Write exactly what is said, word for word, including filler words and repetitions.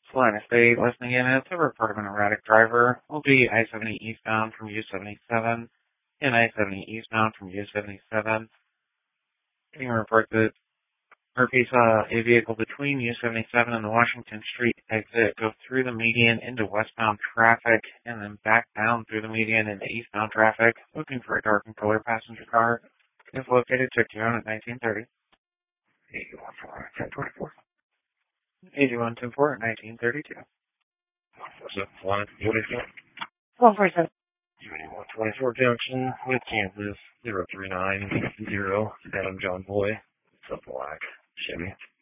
Salina State, listening in as a report of an erratic driver. Will be I seventy eastbound from U seventy-seven and I seventy eastbound from U seventy-seven. Getting a report that Murphy saw a vehicle between U seventy-seven and the Washington Street exit go through the median into westbound traffic and then back down through the median into eastbound traffic, looking for a dark and color passenger car. If located, check you out at nineteen thirty. eighty-one four ten twenty-four. eighty-one ten four at nineteen thirty-two. What's up, Salina? What is it? one four seven. eighty-one twenty-four junction with Kansas, zero three nine zero, Adam John Boy. What's up, Black? Shimmy.